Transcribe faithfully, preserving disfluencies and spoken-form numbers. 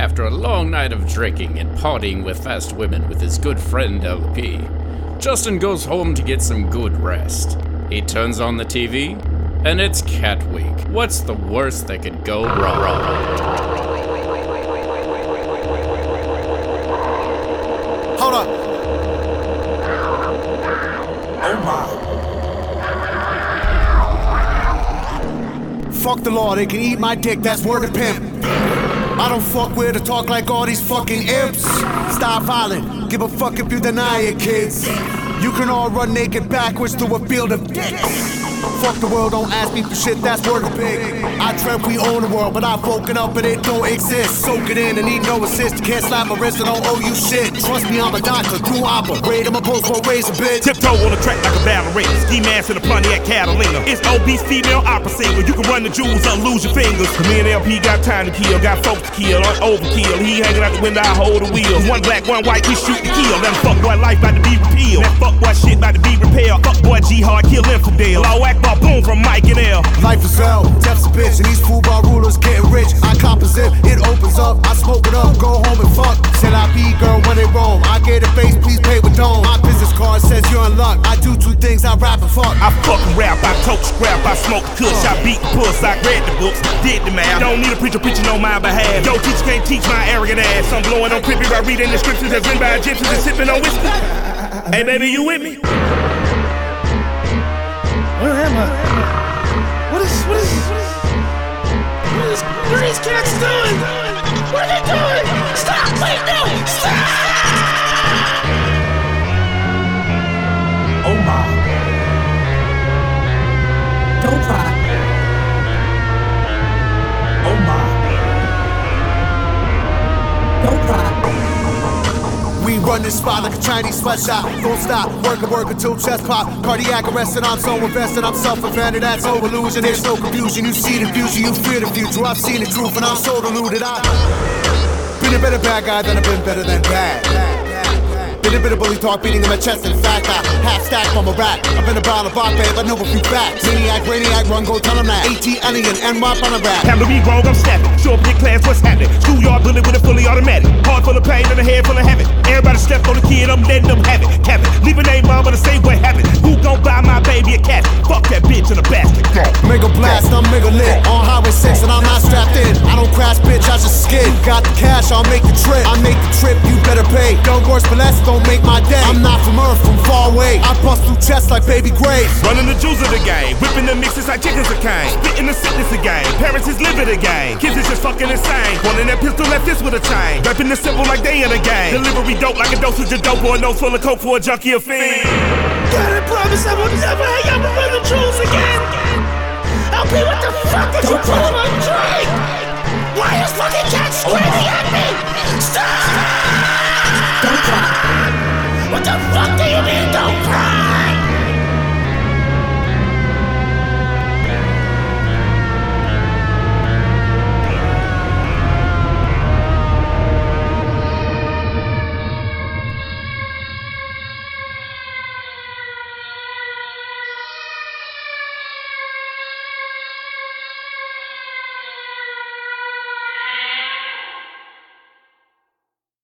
After a long night of drinking and partying with fast women with his good friend L P, Justin goes home to get some good rest. He turns on the T V, and it's Cat Week. What's the worst that could go wrong? Hold up. Oh my. Fuck the law, they can eat my dick, that's word of pimp. I don't fuck with or talk like all these fucking imps. Stop violent, give a fuck if you deny it, kids. You can all run naked backwards through a field of dicks. Fuck the world, don't ask me for shit, that's word of big. I dreamt we own the world, but I've woken up and it don't exist. Soak it in and need no assist. Can't slap my wrist, I don't owe you shit. Trust me, I'm a doctor, do operate. I'm a post for raise a bitch. Tiptoe on the track like a ballerina. Ski mask in a Pontiac Catalina. It's obese female opera singer. You can run the jewels up, lose your fingers. Cause me and L P got time to kill, got folks to kill, on overkill. He hanging out the window, I hold the wheels. One black, one white, we shoot to kill. That fuck boy life about to be repealed. That fuck boy shit about to be repaired. Fuck boy G hard, kill infidel. Law Akbar, boom from Mike and L. Life is hell, death's a bitch, and these football rulers getting rich. I composite, it opens up, I smoke it up, go home and fuck. Said I be girl when they roam. I gave the face, please pay with dome. My business card says you're in luck. I do two things, I rap and fuck. I fucking rap, I tote scrap, I smoke kush, I beat the puss, I read the books, did the math. Don't need a preacher preaching on my behalf. Yo, teacher can't teach my arrogant ass. I'm blowing on creepy by reading the scriptures that's written by Egyptians and sipping on whiskey. Hey baby, you with me? Where am I? What is, what is, what is, what is, what are these cats doing? What are they doing? Stop, wait, no, stop! Oh my. Don't cry. Oh my. Don't cry. We run this spot like a Chinese sweatshop. Don't stop, work and work until chest pop. Cardiac arrest and I'm so invested, I'm self-invented, that's no illusion. There's no confusion, you see the future, you fear the future. I've seen the truth and I'm so deluded. I've been a better bad guy than I've been better than bad. Been a bit of bully talk, beating in my chest. In fact, I half stack from a rat. I've been about a bot, babe, I know a few facts. Maniac, brainiac, run, go tell him that. AT, alien, and wop on a rap. Time to be wrong, I'm snapping. Show up your class, what's happening? Schoolyard bullet with a fully automatic. Heart full of pain and a head full of heaven. Everybody slept on the kid, I'm letting them have it. Cap it, leave a name, mama, to say what happened. Who gon' buy my baby a cat? Fuck that bitch in a basket. Mega blast, I'm mega lit. On highway six and I'm not strapped in. I don't crash, bitch, I just skid. Got the cash, I'll make the trip. I make the trip, you better pay. Don't worse for less, don't make my day. I'm not from Earth, from far away. I bust through chests like baby Graves. Running the juice of the game, whipping the mixes like chickens a cane. Spitting the sickness again, parents is living the game. Kids is just fucking insane. Wanting that pistol, left fist with a chain. Rapping the simple like they in a game. Delivery dope like a dosage of dope or a nose full of coke for a junkie or fiend. Gotta promise I will never hang out with run the jewels again. L P, what the fuck did you put in my drink? Why is fucking cat screaming at me? Stop! Don't cry. What the fuck do you mean don't cry?